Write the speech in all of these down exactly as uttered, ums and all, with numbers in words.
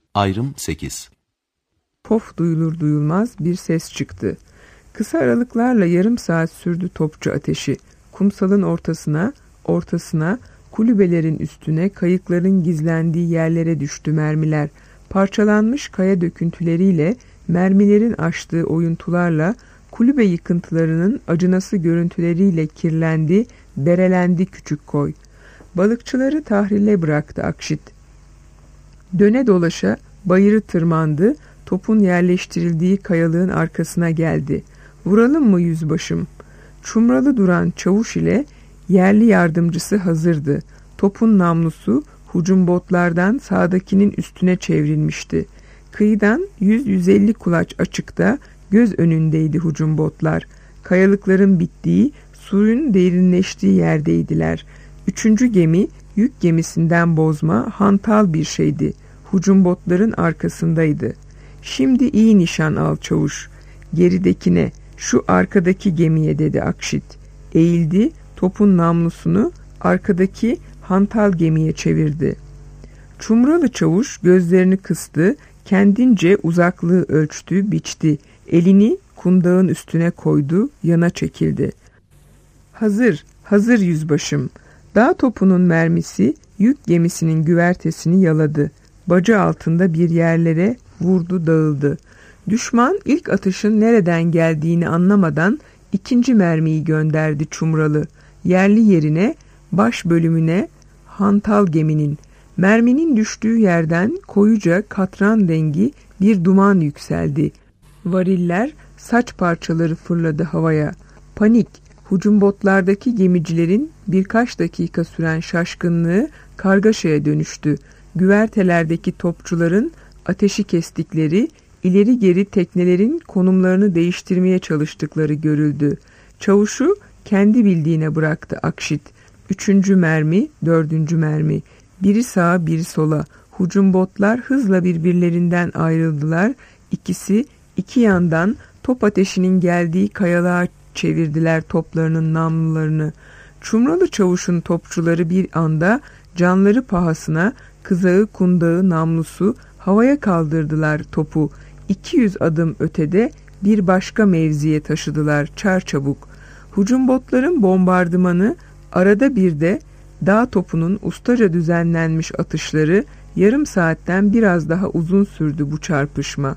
Ayrım sekiz. Pof duyulur duyulmaz bir ses çıktı. Kısa aralıklarla yarım saat sürdü topçu ateşi. Kumsalın ortasına, ortasına, kulübelerin üstüne, kayıkların gizlendiği yerlere düştü mermiler. Parçalanmış kaya döküntüleriyle, mermilerin açtığı oyuntularla, kulübe yıkıntılarının acınası görüntüleriyle kirlendi, berelendi küçük koy. Balıkçıları tahrile bıraktı Akşit. Döne dolaşa bayırı tırmandı, topun yerleştirildiği kayalığın arkasına geldi. Vuralım mı yüzbaşım? Çumralı duran çavuş ile yerli yardımcısı hazırdı. Topun namlusu hucum botlardan sağdakinin üstüne çevrilmişti. Kıyıdan yüz yüz elli kulaç açıkta göz önündeydi hucum botlar. Kayalıkların bittiği, suyun derinleştiği yerdeydiler. Üçüncü gemi yük gemisinden bozma hantal bir şeydi. Hucum botların arkasındaydı. Şimdi iyi nişan al çavuş. Geridekine, şu arkadaki gemiye dedi Akşit. Eğildi, topun namlusunu arkadaki hantal gemiye çevirdi. Çumralı çavuş gözlerini kıstı, kendince uzaklığı ölçtü, biçti. Elini kundağın üstüne koydu, yana çekildi. Hazır, hazır yüzbaşım. Dağ topunun mermisi yük gemisinin güvertesini yaladı. Bacı altında bir yerlere vurdu, dağıldı. Düşman ilk atışın nereden geldiğini anlamadan ikinci mermiyi gönderdi Çumralı. Yerli yerine, baş bölümüne hantal geminin. Merminin düştüğü yerden koyuca katran rengi bir duman yükseldi. Variller, saç parçaları fırladı havaya. Panik, hucum botlardaki gemicilerin birkaç dakika süren şaşkınlığı kargaşaya dönüştü. Güvertelerdeki topçuların ateşi kestikleri, ileri geri teknelerin konumlarını değiştirmeye çalıştıkları görüldü. Çavuşu kendi bildiğine bıraktı Akşit. Üçüncü mermi, dördüncü mermi. Biri sağa, biri sola. Hucum botlar hızla birbirlerinden ayrıldılar. İkisi iki yandan top ateşinin geldiği kayalığa çevirdiler toplarının namlularını. Çumralı çavuşun topçuları bir anda canları pahasına kızağı, kundağı, namlusu havaya kaldırdılar topu. iki yüz adım ötede bir başka mevziye taşıdılar çarçabuk. Hucum botların bombardımanı, arada bir de dağ topunun ustaca düzenlenmiş atışları, yarım saatten biraz daha uzun sürdü bu çarpışma.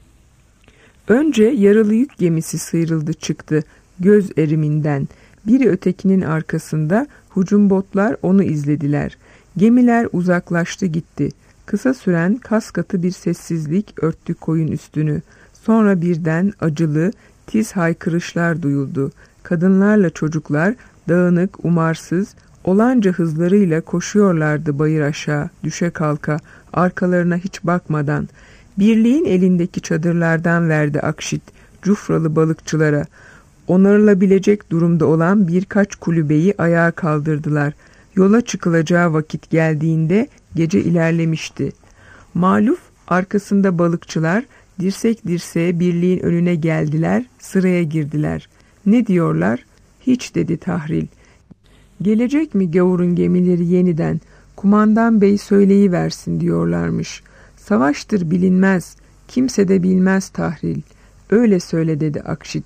Önce yaralı yük gemisi sıyrıldı çıktı göz eriminden. Biri ötekinin arkasında, hucum botlar onu izlediler. Gemiler uzaklaştı gitti. Kısa süren kaskatı bir sessizlik örttü koyun üstünü. Sonra birden acılı, tiz haykırışlar duyuldu. Kadınlarla çocuklar dağınık, umarsız, olanca hızlarıyla koşuyorlardı bayır aşağı, düşe kalka, arkalarına hiç bakmadan. Birliğin elindeki çadırlardan verdi Akşit, Cufralı balıkçılara. Onarılabilecek durumda olan birkaç kulübeyi ayağa kaldırdılar. Yola çıkılacağı vakit geldiğinde gece ilerlemişti. Maluf arkasında balıkçılar dirsek dirseğe birliğin önüne geldiler, sıraya girdiler. Ne diyorlar? Hiç dedi Tahril. Gelecek mi gavurun gemileri yeniden? Kumandan bey söyleyiversin diyorlarmış. Savaştır bilinmez, kimse de bilmez Tahril. Öyle söyle dedi Akşit.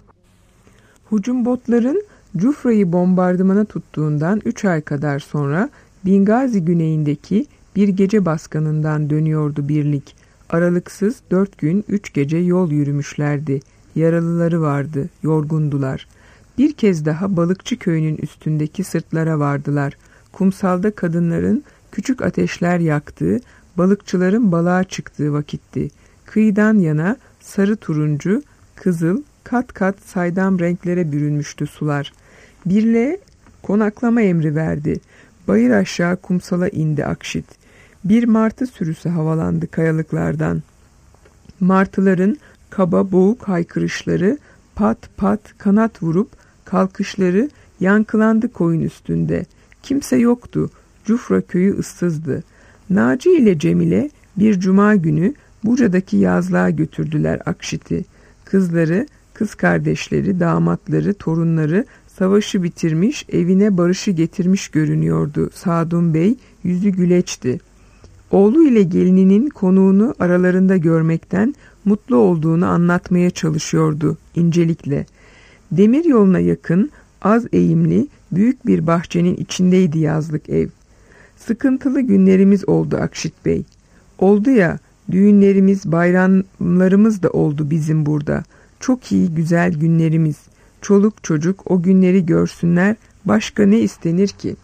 Hucum botların Cufra'yı bombardımana tuttuğundan üç ay kadar sonra Bingazi güneyindeki bir gece baskınından dönüyordu birlik. Aralıksız dört gün üç gece yol yürümüşlerdi. Yaralıları vardı, yorgundular. Bir kez daha balıkçı köyünün üstündeki sırtlara vardılar. Kumsalda kadınların küçük ateşler yaktığı, balıkçıların balığa çıktığı vakitti. Kıyıdan yana sarı turuncu, kızıl, kat kat saydam renklere bürünmüştü sular. Birliğe konaklama emri verdi. Bayır aşağı kumsala indi Akşit. Bir martı sürüsü havalandı kayalıklardan. Martıların kaba boğuk haykırışları, pat pat kanat vurup kalkışları yankılandı koyun üstünde. Kimse yoktu. Cufra köyü ıssızdı. Naci ile Cemile bir cuma günü Buca'daki yazlığa götürdüler Akşit'i. Kızları, kız kardeşleri, damatları, torunları savaşı bitirmiş, evine barışı getirmiş görünüyordu. Sadun Bey yüzü güleçti. Oğlu ile gelininin konuğunu aralarında görmekten mutlu olduğunu anlatmaya çalışıyordu incelikle. Demir yoluna yakın, az eğimli, büyük bir bahçenin içindeydi yazlık ev. Sıkıntılı günlerimiz oldu Akşit Bey. Oldu ya, düğünlerimiz, bayramlarımız da oldu bizim burada. Çok iyi, güzel günlerimiz. Çoluk çocuk o günleri görsünler, başka ne istenir ki?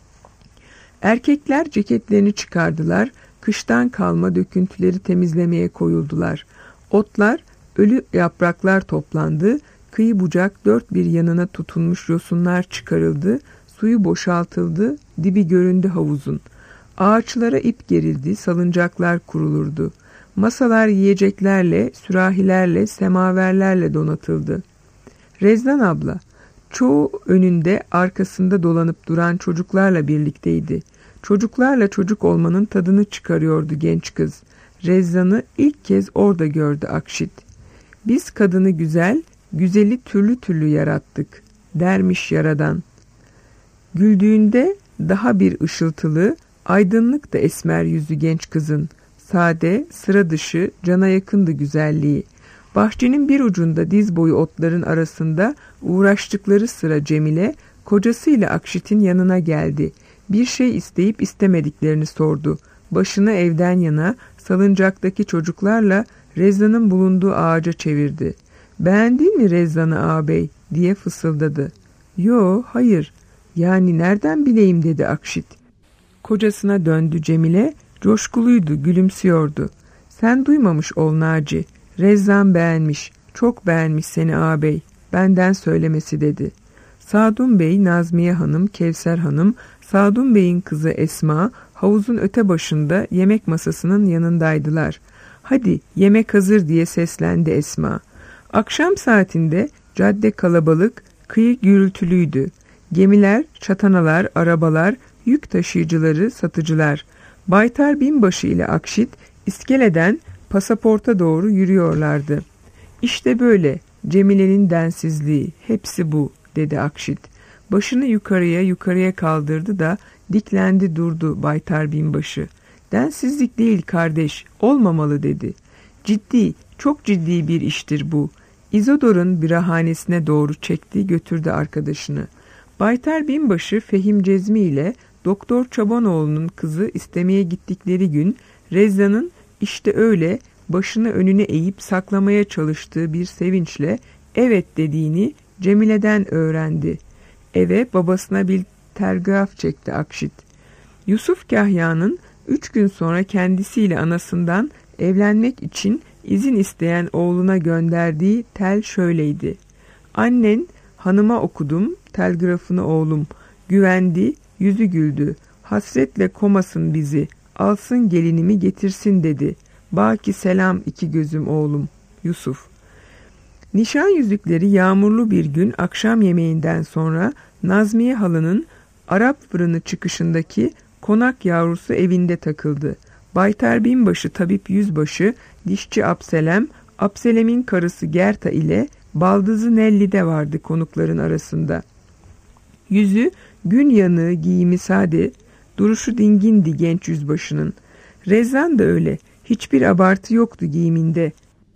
Erkekler ceketlerini çıkardılar, kıştan kalma döküntüleri temizlemeye koyuldular. Otlar, ölü yapraklar toplandı, kıyı bucak dört bir yanına tutunmuş yosunlar çıkarıldı, suyu boşaltıldı, dibi göründü havuzun. Ağaçlara ip gerildi, salıncaklar kurulurdu. Masalar yiyeceklerle, sürahilerle, semaverlerle donatıldı. Rezdan abla, çoğu önünde arkasında dolanıp duran çocuklarla birlikteydi. Çocuklarla çocuk olmanın tadını çıkarıyordu genç kız. Rezzan'ı ilk kez orada gördü Akşit. Biz kadını güzel, güzeli türlü türlü yarattık, dermiş yaradan. Güldüğünde daha bir ışıltılı, aydınlık da esmer yüzü genç kızın. Sade, sıra dışı, cana yakındı güzelliği. Bahçenin bir ucunda diz boyu otların arasında uğraştıkları sıra Cemile, kocasıyla Akşit'in yanına geldi. Bir şey isteyip istemediklerini sordu. Başını evden yana, salıncaktaki çocuklarla Rezzan'ın bulunduğu ağaca çevirdi. "Beğendin mi Rezzan'ı ağabey?" diye fısıldadı. "Yo, hayır. Yani nereden bileyim?" dedi Akşit. Kocasına döndü Cemile, coşkuluydu, gülümsüyordu. "Sen duymamış ol Naci. Rezzan beğenmiş, çok beğenmiş seni ağabey. Benden söylemesi" dedi. Sadun Bey, Nazmiye Hanım, Kevser Hanım, Sadun Bey'in kızı Esma, havuzun öte başında yemek masasının yanındaydılar. "Hadi, yemek hazır" diye seslendi Esma. Akşam saatinde cadde kalabalık, kıyı gürültülüydü. Gemiler, çatanalar, arabalar, yük taşıyıcıları, satıcılar. Baytar Binbaşı ile Akşit iskeleden pasaporta doğru yürüyorlardı. "İşte böyle, Cemile'nin densizliği, hepsi bu," dedi Akşit. Başını yukarıya yukarıya kaldırdı da diklendi durdu Baytar Binbaşı. "Densizlik değil kardeş, olmamalı," dedi. "Ciddi, çok ciddi bir iştir bu." İzodor'un birahanesine doğru çekti, götürdü arkadaşını. Baytar Binbaşı Fehim Cezmi ile Doktor Çobanoğlu'nun kızı istemeye gittikleri gün Rezzan'ın işte öyle başını önüne eğip saklamaya çalıştığı bir sevinçle evet dediğini Cemile'den öğrendi. Eve babasına bir telgraf çekti Akşit. Yusuf Kahya'nın üç gün sonra kendisiyle anasından evlenmek için izin isteyen oğluna gönderdiği tel şöyleydi. "Annen hanıma okudum telgrafını oğlum. Güvendi, yüzü güldü. Hasretle komasın bizi. Alsın gelinimi getirsin dedi. Baki selam iki gözüm oğlum. Yusuf." Nişan yüzükleri yağmurlu bir gün akşam yemeğinden sonra Nazmiye halının Arap fırını çıkışındaki konak yavrusu evinde takıldı. Baytar Binbaşı tabip yüzbaşı, dişçi Abselem, Abselem'in karısı Gerta ile baldızı Nelli de vardı konukların arasında. Yüzü gün yanığı, giyimi sade, duruşu dingindi genç yüzbaşının. Rezzan da öyle, hiçbir abartı yoktu giyiminde.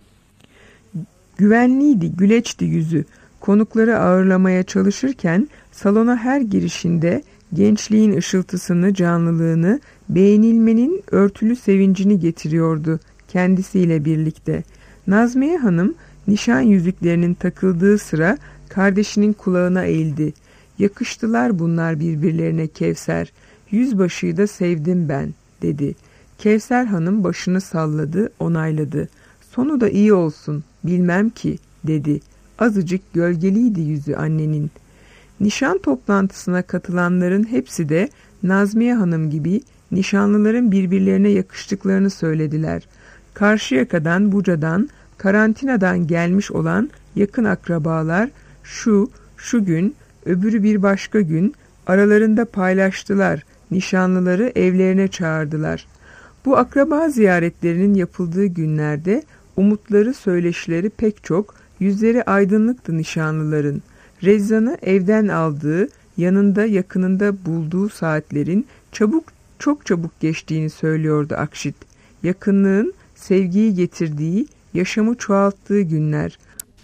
Güvenliydi, güleçti yüzü. Konukları ağırlamaya çalışırken salona her girişinde gençliğin ışıltısını, canlılığını, beğenilmenin örtülü sevincini getiriyordu kendisiyle birlikte. Nazmiye Hanım nişan yüzüklerinin takıldığı sıra kardeşinin kulağına eğildi. "Yakıştılar bunlar birbirlerine Kevser. Yüzbaşıyı da sevdim ben," dedi. Kevser Hanım başını salladı, onayladı. "Sonu da iyi olsun, bilmem ki," dedi. Azıcık gölgeliydi yüzü annenin. Nişan toplantısına katılanların hepsi de Nazmiye Hanım gibi nişanlıların birbirlerine yakıştıklarını söylediler. Karşıyaka'dan, Buca'dan, karantinadan gelmiş olan yakın akrabalar şu, şu gün, öbürü bir başka gün aralarında paylaştılar, nişanlıları evlerine çağırdılar. Bu akraba ziyaretlerinin yapıldığı günlerde umutları, söyleşileri pek çok, yüzleri aydınlıktı nişanlıların. Rezzan'ı evden aldığı, yanında yakınında bulduğu saatlerin çabuk çok çabuk geçtiğini söylüyordu Akşit. Yakınlığın sevgiyi getirdiği, yaşamı çoğalttığı günler.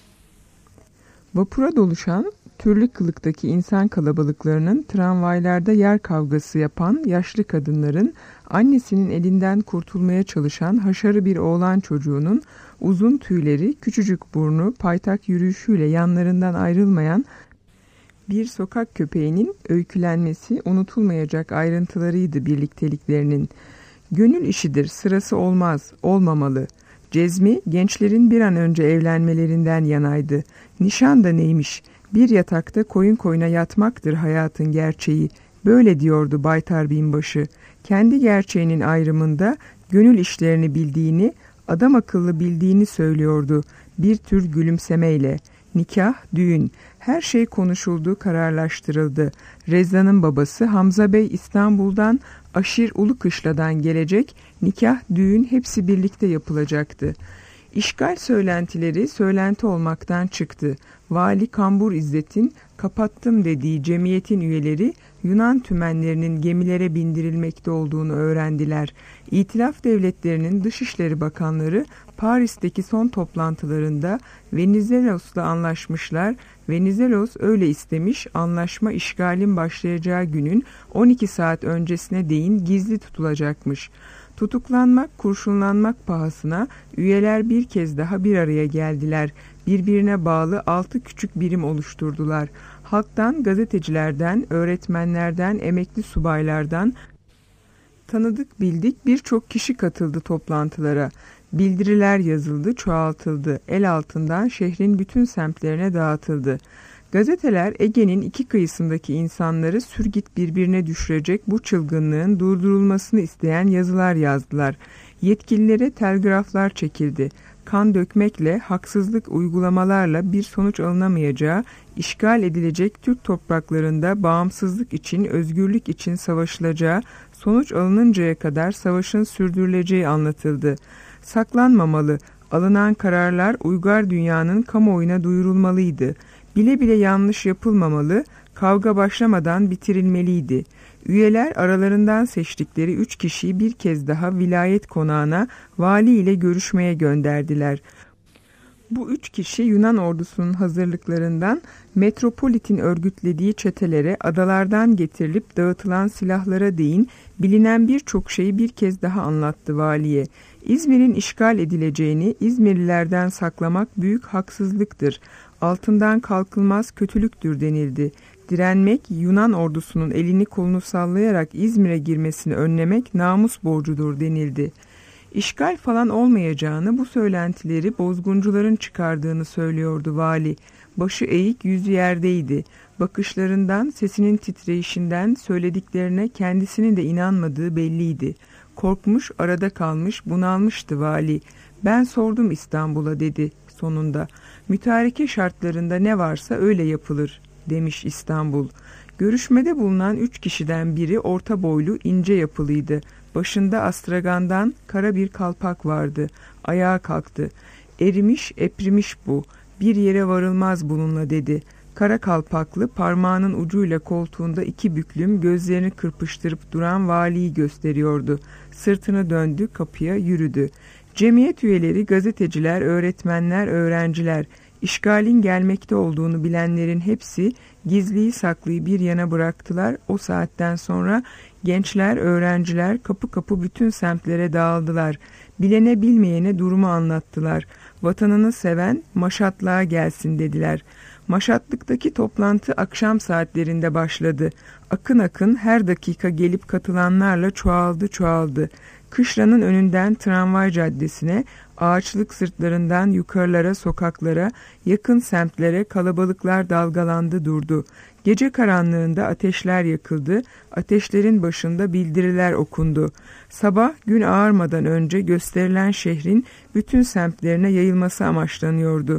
Vapura doluşan türlü kılıktaki insan kalabalıklarının, tramvaylarda yer kavgası yapan yaşlı kadınların, annesinin elinden kurtulmaya çalışan haşarı bir oğlan çocuğunun, uzun tüyleri, küçücük burnu, paytak yürüyüşüyle yanlarından ayrılmayan bir sokak köpeğinin öykülenmesi unutulmayacak ayrıntılarıydı birlikteliklerinin. Gönül işidir, sırası olmaz, olmamalı. Cezmi, gençlerin bir an önce evlenmelerinden yanaydı. Nişan da neymiş? Bir yatakta koyun koyuna yatmaktır hayatın gerçeği. Böyle diyordu Baytar Binbaşı. Kendi gerçeğinin ayrımında gönül işlerini bildiğini, adam akıllı bildiğini söylüyordu. Bir tür gülümsemeyle. Nikah, düğün, her şey konuşuldu, kararlaştırıldı. Rezza'nın babası Hamza Bey İstanbul'dan, Aşir Ulukışla'dan gelecek, nikah, düğün hepsi birlikte yapılacaktı. İşgal söylentileri söylenti olmaktan çıktı. Vali Kambur İzzet'in kapattım dediği cemiyetin üyeleri Yunan tümenlerinin gemilere bindirilmekte olduğunu öğrendiler. İtilaf devletlerinin Dışişleri Bakanları Paris'teki son toplantılarında Venizelos'la anlaşmışlar. Venizelos öyle istemiş, anlaşma işgalin başlayacağı günün on iki saat öncesine değin gizli tutulacakmış. Tutuklanmak, kurşunlanmak pahasına üyeler bir kez daha bir araya geldiler. Birbirine bağlı altı küçük birim oluşturdular. Halktan, gazetecilerden, öğretmenlerden, emekli subaylardan tanıdık bildik birçok kişi katıldı toplantılara. Bildiriler yazıldı, çoğaltıldı. El altından şehrin bütün semtlerine dağıtıldı. Gazeteler Ege'nin iki kıyısındaki insanları sürgit birbirine düşürecek bu çılgınlığın durdurulmasını isteyen yazılar yazdılar. Yetkililere telgraflar çekildi. Kan dökmekle, haksızlık uygulamalarla bir sonuç alınamayacağı, işgal edilecek Türk topraklarında bağımsızlık için, özgürlük için savaşılacağı, sonuç alınıncaya kadar savaşın sürdürüleceği anlatıldı. Saklanmamalı, alınan kararlar uygar dünyanın kamuoyuna duyurulmalıydı. Bile bile yanlış yapılmamalı, kavga başlamadan bitirilmeliydi. Üyeler aralarından seçtikleri üç kişiyi bir kez daha vilayet konağına vali ile görüşmeye gönderdiler. Bu üç kişi Yunan ordusunun hazırlıklarından metropolitin örgütlediği çetelere, adalardan getirilip dağıtılan silahlara değin bilinen birçok şeyi bir kez daha anlattı valiye. İzmir'in işgal edileceğini İzmirlilerden saklamak büyük haksızlıktır. Altından kalkılmaz kötülüktür denildi. Direnmek, Yunan ordusunun elini kolunu sallayarak İzmir'e girmesini önlemek namus borcudur denildi. İşgal falan olmayacağını, bu söylentileri bozguncuların çıkardığını söylüyordu vali. Başı eğik, yüzü yerdeydi. Bakışlarından, sesinin titreyişinden söylediklerine kendisinin de inanmadığı belliydi. Korkmuş, arada kalmış, bunalmıştı vali. Ben sordum İstanbul'a dedi sonunda. Mütareke şartlarında ne varsa öyle yapılır demiş İstanbul. Görüşmede bulunan üç kişiden biri orta boylu, ince yapılıydı. Başında astragandan kara bir kalpak vardı. Ayağa kalktı. Erimiş, eprimiş bu. Bir yere varılmaz bununla dedi. Kara kalpaklı parmağının ucuyla koltuğunda iki büklüm gözlerini kırpıştırıp duran valiyi gösteriyordu. Sırtını döndü, kapıya yürüdü. Cemiyet üyeleri, gazeteciler, öğretmenler, öğrenciler, işgalin gelmekte olduğunu bilenlerin hepsi gizliyi saklıyı bir yana bıraktılar. O saatten sonra gençler, öğrenciler kapı kapı bütün semtlere dağıldılar. Bilene bilmeyene durumu anlattılar. Vatanını seven Maşatlığa gelsin dediler. Maşatlıktaki toplantı akşam saatlerinde başladı. Akın akın her dakika gelip katılanlarla çoğaldı çoğaldı. Kışlanın önünden tramvay caddesine, ağaçlık sırtlarından yukarılara, sokaklara, yakın semtlere kalabalıklar dalgalandı durdu. Gece karanlığında ateşler yakıldı, ateşlerin başında bildiriler okundu. Sabah gün ağarmadan önce gösterilen şehrin bütün semtlerine yayılması amaçlanıyordu.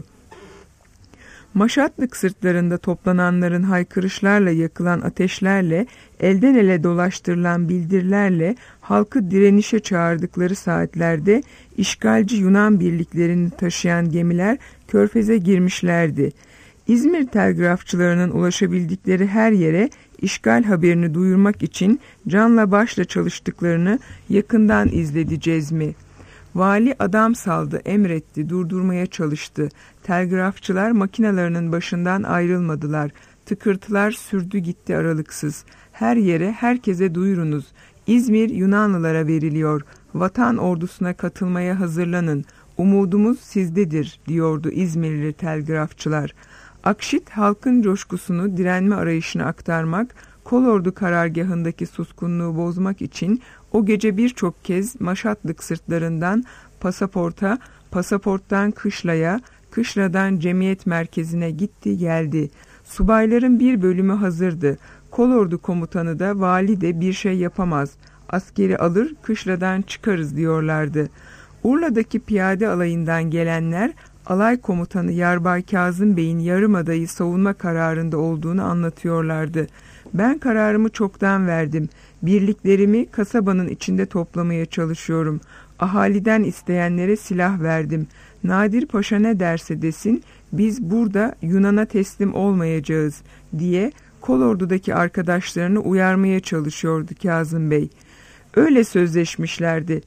Maşatlık sırtlarında toplananların haykırışlarla yakılan ateşlerle, elden ele dolaştırılan bildirilerle halkı direnişe çağırdıkları saatlerde işgalci Yunan birliklerini taşıyan gemiler Körfez'e girmişlerdi. İzmir telgrafçılarının ulaşabildikleri her yere işgal haberini duyurmak için canla başla çalıştıklarını yakından izledi Cezmi. Vali adam saldı, emretti, durdurmaya çalıştı. Telgrafçılar makinalarının başından ayrılmadılar. Tıkırtılar sürdü gitti aralıksız. Her yere, herkese duyurunuz. İzmir Yunanlılara veriliyor. Vatan ordusuna katılmaya hazırlanın. Umudumuz sizdedir, diyordu İzmirli telgrafçılar. Akşit halkın coşkusunu, direnme arayışını aktarmak, kolordu karargahındaki suskunluğu bozmak için o gece birçok kez Maşatlık sırtlarından pasaporta, pasaporttan kışlaya, kışladan cemiyet merkezine gitti geldi. Subayların bir bölümü hazırdı. Kolordu komutanı da vali de bir şey yapamaz. Askeri alır, kışladan çıkarız diyorlardı. Urla'daki piyade alayından gelenler, alay komutanı Yarbay Kazım Bey'in Yarımada'yı savunma kararında olduğunu anlatıyorlardı. Ben kararımı çoktan verdim. Birliklerimi kasabanın içinde toplamaya çalışıyorum. Ahaliden isteyenlere silah verdim. Nadir Paşa ne derse desin, biz burada Yunan'a teslim olmayacağız diye kolordudaki arkadaşlarını uyarmaya çalışıyordu Kazım Bey. Öyle sözleşmişlerdi.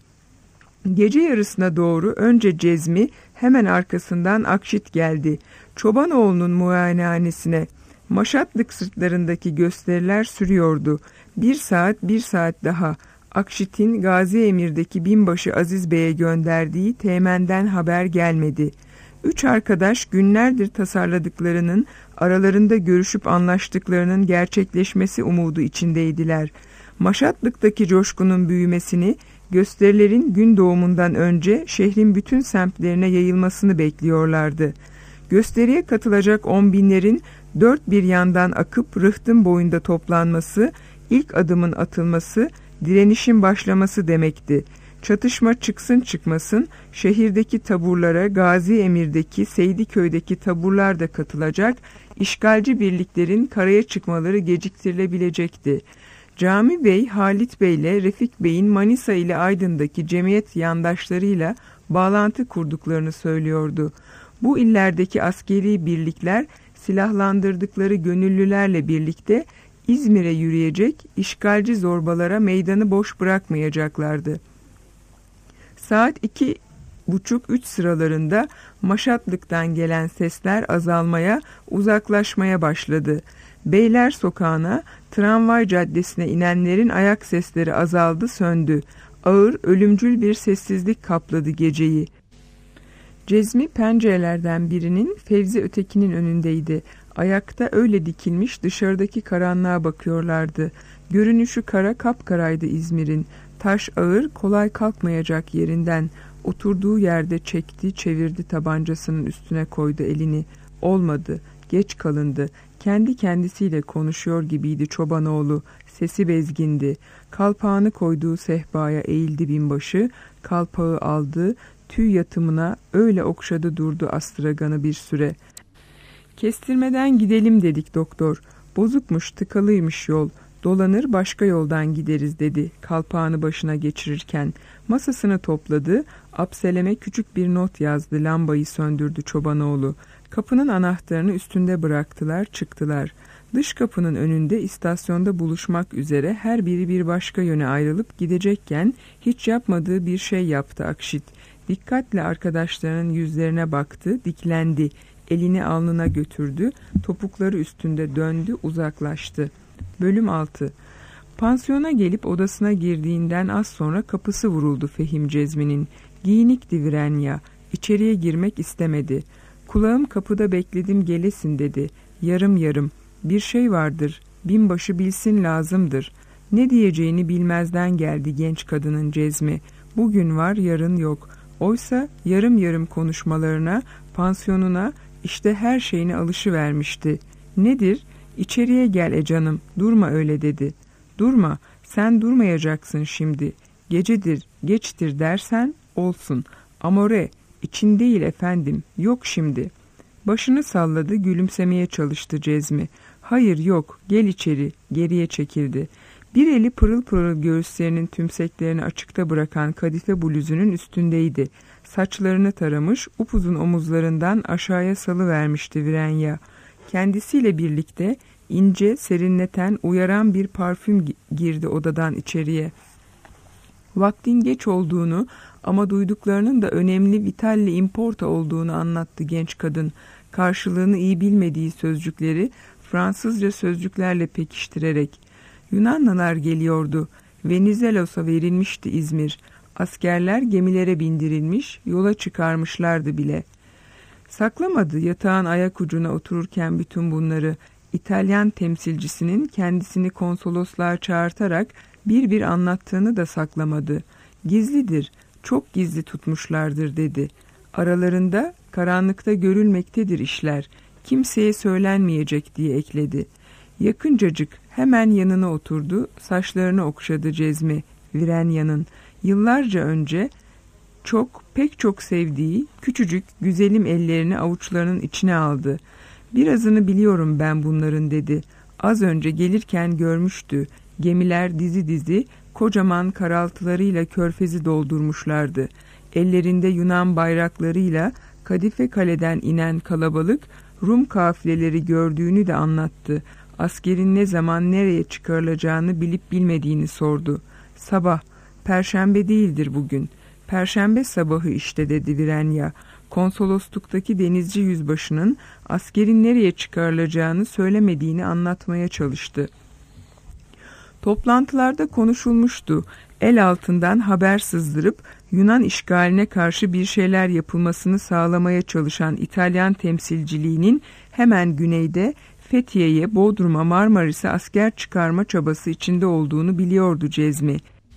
Gece yarısına doğru önce Cezmi, hemen arkasından Akşit geldi. Çobanoğlu'nun muayenehanesine. Maşatlık sırtlarındaki gösteriler sürüyordu. Bir saat, bir saat daha. Akşit'in Gazi Emir'deki binbaşı Aziz Bey'e gönderdiği temenden haber gelmedi. Üç arkadaş günlerdir tasarladıklarının, aralarında görüşüp anlaştıklarının gerçekleşmesi umudu içindeydiler. Maşatlık'taki coşkunun büyümesini, gösterilerin gün doğumundan önce şehrin bütün semtlerine yayılmasını bekliyorlardı. Gösteriye katılacak on binlerin dört bir yandan akıp rıhtım boyunda toplanması, ilk adımın atılması, direnişin başlaması demekti. Çatışma çıksın çıkmasın, şehirdeki taburlara Gazi Emir'deki, Seydiköy'deki taburlar da katılacak, işgalci birliklerin karaya çıkmaları geciktirilebilecekti. Cami Bey, Halit Bey ile Refik Bey'in Manisa ile Aydın'daki cemiyet yandaşlarıyla bağlantı kurduklarını söylüyordu. Bu illerdeki askeri birlikler silahlandırdıkları gönüllülerle birlikte İzmir'e yürüyecek, işgalci zorbalara meydanı boş bırakmayacaklardı. Saat iki buçuk üç sıralarında Maşatlık'tan gelen sesler azalmaya, uzaklaşmaya başladı. Beyler Sokağı'na, Tramvay Caddesi'ne inenlerin ayak sesleri azaldı, söndü. Ağır, ölümcül bir sessizlik kapladı geceyi. Cezmi pencerelerden birinin, Fevzi ötekinin önündeydi. Ayakta öyle dikilmiş dışarıdaki karanlığa bakıyorlardı. Görünüşü kara kapkaraydı İzmir'in. Taş ağır, kolay kalkmayacak yerinden. Oturduğu yerde çekti, çevirdi, tabancasının üstüne koydu elini. Olmadı, geç kalındı. Kendi kendisiyle konuşuyor gibiydi Çobanoğlu. Sesi bezgindi. Kalpağını koyduğu sehpaya eğildi binbaşı. Kalpağı aldı, tüy yatımına öyle okşadı durdu astraganı bir süre. Kestirmeden gidelim dedik doktor. Bozukmuş, tıkalıymış yol. Dolanır başka yoldan gideriz dedi kalpağını başına geçirirken. Masasını topladı, Apselem'e küçük bir not yazdı, lambayı söndürdü Çobanoğlu. Kapının anahtarını üstünde bıraktılar, çıktılar. Dış kapının önünde istasyonda buluşmak üzere her biri bir başka yöne ayrılıp gidecekken hiç yapmadığı bir şey yaptı Akşit. Dikkatle arkadaşlarının yüzlerine baktı, diklendi. Elini alnına götürdü, topukları üstünde döndü, uzaklaştı. Bölüm altı. Pansiyona gelip odasına girdiğinden az sonra kapısı vuruldu Fehim Cezmi'nin. Giyinikti Virenya. İçeriye girmek istemedi. Kulağım kapıda bekledim gelesin dedi. Yarım yarım. Bir şey vardır. Binbaşı bilsin lazımdır. Ne diyeceğini bilmezden geldi genç kadının Cezmi. Bugün var, yarın yok. Oysa yarım yarım konuşmalarına, pansiyonuna, işte her şeyine alışıvermişti. Nedir? İçeriye gel e canım, durma öyle dedi. Durma, sen durmayacaksın şimdi. Gecedir, geçtir dersen olsun. Amore, için değil efendim, yok şimdi. Başını salladı, gülümsemeye çalıştı Cezmi. Hayır yok, gel içeri, geriye çekildi. Bir eli pırıl pırıl göğüslerinin tümseklerini açıkta bırakan kadife bluzunun üstündeydi. Saçlarını taramış, upuzun omuzlarından aşağıya salıvermişti Virenya. Kendisiyle birlikte İnce, serinleten, uyaran bir parfüm girdi odadan içeriye. Vaktin geç olduğunu ama duyduklarının da önemli Vitalli Importa olduğunu anlattı genç kadın. Karşılığını iyi bilmediği sözcükleri Fransızca sözcüklerle pekiştirerek. Yunanlılar geliyordu. Venizelos'a verilmişti İzmir. Askerler gemilere bindirilmiş, yola çıkarmışlardı bile. Saklamadı yatağın ayak ucuna otururken bütün bunları. İtalyan temsilcisinin kendisini konsolosluğa çağırtarak bir bir anlattığını da saklamadı. Gizlidir, çok gizli tutmuşlardır dedi. Aralarında karanlıkta görülmektedir işler. Kimseye söylenmeyecek diye ekledi. Yakıncacık hemen yanına oturdu, saçlarını okşadı Cezmi, Virenya'nın. Yıllarca önce çok, pek çok sevdiği küçücük, güzelim ellerini avuçlarının içine aldı. Birazını biliyorum ben bunların dedi. Az önce gelirken görmüştü. Gemiler dizi dizi kocaman karaltılarıyla körfezi doldurmuşlardı. Ellerinde Yunan bayraklarıyla Kadife Kale'den inen kalabalık Rum kafileleri gördüğünü de anlattı. Askerin ne zaman nereye çıkarılacağını bilip bilmediğini sordu. Sabah, perşembe değildir bugün. Perşembe sabahı işte dedi Virenya. Konsolosluktaki denizci yüzbaşının askerin nereye çıkarılacağını söylemediğini anlatmaya çalıştı. Toplantılarda konuşulmuştu. El altından haber sızdırıp Yunan işgaline karşı bir şeyler yapılmasını sağlamaya çalışan İtalyan temsilciliğinin hemen güneyde Fethiye'ye, Bodrum'a, Marmaris'e asker çıkarma çabası içinde olduğunu biliyordu Cezmi.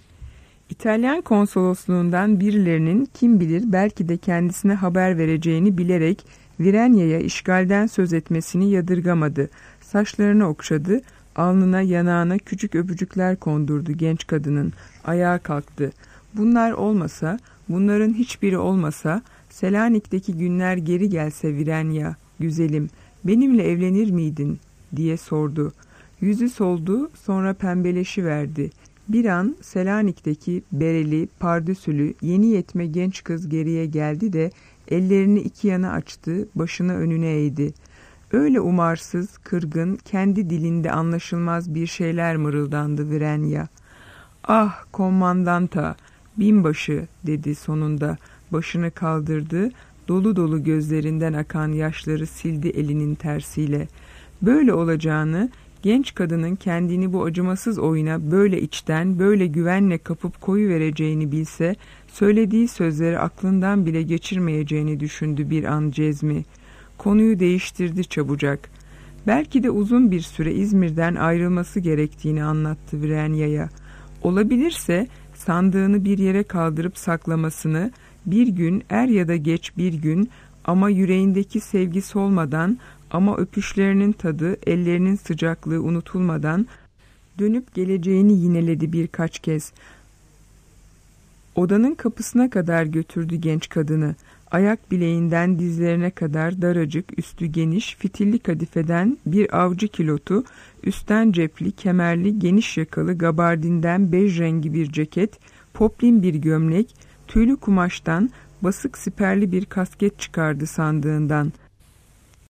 İtalyan konsolosluğundan birilerinin kim bilir belki de kendisine haber vereceğini bilerek Virenya'ya işgalden söz etmesini yadırgamadı. Saçlarını okşadı, alnına yanağına küçük öpücükler kondurdu genç kadının. Ayağa kalktı. Bunlar olmasa, bunların hiçbiri olmasa, Selanik'teki günler geri gelse Virenya, güzelim, benimle evlenir miydin diye sordu. Yüzü soldu, sonra pembeleşiverdi. Bir an Selanik'teki bereli, pardüsülü, yeni yetme genç kız geriye geldi de ellerini iki yana açtı, başını önüne eğdi. Öyle umarsız, kırgın, kendi dilinde anlaşılmaz bir şeyler mırıldandı Virenya. Ah komandanta, binbaşı dedi sonunda. Başını kaldırdı, dolu dolu gözlerinden akan yaşları sildi elinin tersiyle. Böyle olacağını, genç kadının kendini bu acımasız oyuna böyle içten, böyle güvenle kapıp koyuvereceğini bilse, söylediği sözleri aklından bile geçirmeyeceğini düşündü bir an Cezmi. Konuyu değiştirdi çabucak. Belki de uzun bir süre İzmir'den ayrılması gerektiğini anlattı Virenya'ya. Olabilirse sandığını bir yere kaldırıp saklamasını, bir gün er ya da geç bir gün ama yüreğindeki sevgi solmadan, ama öpüşlerinin tadı, ellerinin sıcaklığı unutulmadan dönüp geleceğini yineledi birkaç kez. Odanın kapısına kadar götürdü genç kadını. Ayak bileğinden dizlerine kadar daracık, üstü geniş, fitilli kadifeden bir avcı kilotu, üstten cepli, kemerli, geniş yakalı gabardinden bej rengi bir ceket, poplin bir gömlek, tüylü kumaştan basık siperli bir kasket çıkardı sandığından.